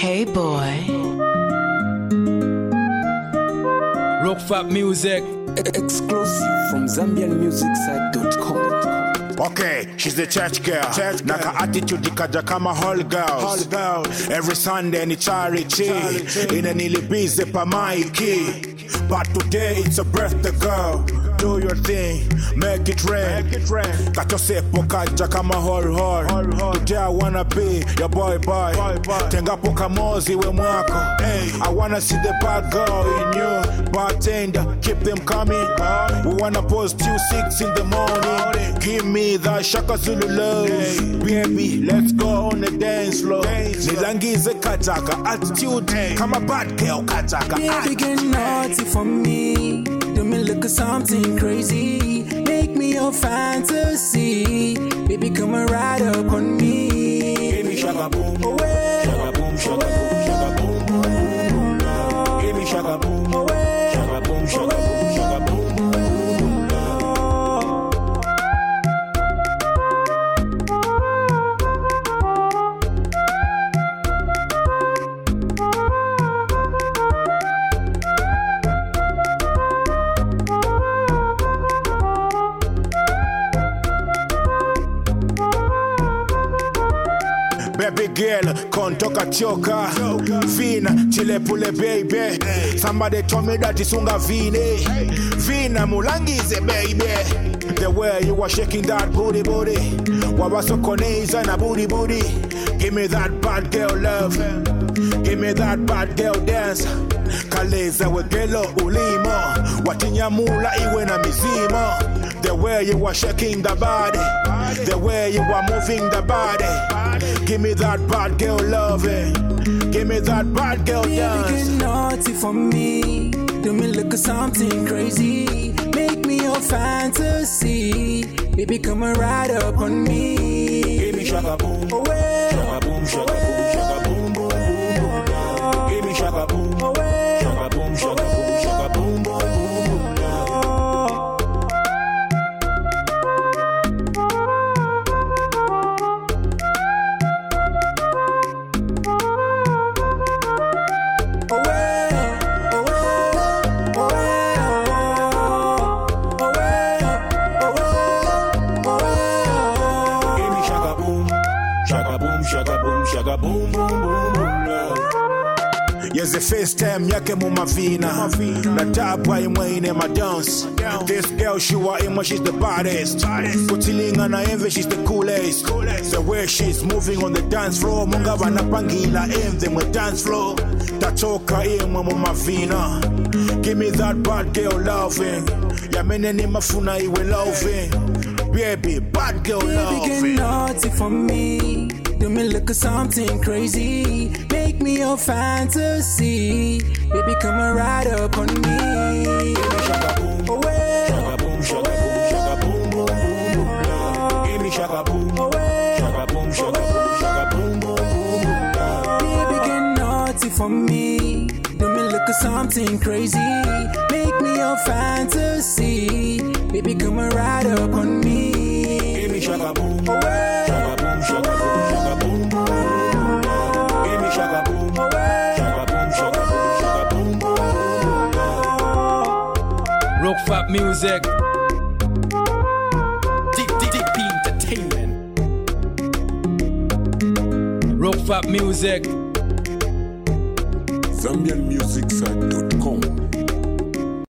Hey boy. Rockfab Music. Exclusive from ZambianMusicSite.com. Okay, she's the church girl. Naka attitude ikaja kama hall girls. Every Sunday ni charity. Ina nilibize pa maiki. But today it's a birthday girl. Do your thing, make it rain. Kachosepo kaja kama hall. Today I wanna be your boy. Tengapo kamozi we mwako. I wanna see the bad girl in you. Bartender, keep them coming. We wanna post till 6 in the morning. Give me that Shaka Zulu love. Baby, let's go on the dance floor. Nilangize kataka attitude. Kama bad girl kataka. Baby, get naughty for me. Do me look at something crazy. Make me your fantasy. Baby, come and ride up on me. Give me shaka boom. Away. Shaka boom, shaka boom, shaka boom, boom, boom, boom. Give me shaka boom. Away. Shaka boom, shaka boom, shaka boom, boom, boom. Baby girl, kontoka choka. Vina, chile pule baby. Somebody told me that it's unga vine. Vina mulangize baby. The way you are shaking that booty. Wabaso koneiza na booty. Give me that bad girl love. Give me that bad girl dance. Kaleza wegelo ulimo. Watinyamula iwe na mizimo. The way you are shaking the body. The way you are moving the body. Give me that bad girl loving. Give me that bad girl dance. Baby, get naughty for me. Do me look at something crazy. Make me your fantasy. Baby, come and ride up on me. Give me shaka boom. Away. Shaka boom, shaka boom, shaka boom, boom, boom, boom. Give me shaka boom. Away. Shaka boom, shaka boom, shaka boom, boom, boom, boom. Shaka boom, boom, boom, boom, love. Yes, the first time yake mumavina. Na tabwa imwe ine ma dance. This girl she wa imwe, she's the baddest. Kutilinga na envy, she's the coolest. The way she's moving on the dance floor. Munga vanapangila envy mwe dance floor. Tatoka imwe mumavina. Give me that bad girl loving. Yamene ni mafuna iwe loving. Baby, bad girl loving. Baby, get naughty for me. Do me look at something crazy. Make me your fantasy. Baby, come and ride up on me. Give me shaka boom. Away. Shaka boom, shaka boom, shaka boom, boom, boom, boom. Give me shaka boom. Away. Shaka boom, shaka boom, shaka boom, boom, boom, boom. Baby, get naughty for me. Do me look at something crazy. Make me your fantasy. Baby, come and ride up on me. Give me shaka boom. Away. Shaka boom, shaka boom, shaka boom, boom, boom. Give me shaka boom. Shaka boom, shaka boom, shaka boom, boom, boom. Rockfab Music. DP Entertainment. Rockfab Music. ZambianMusicSite.com.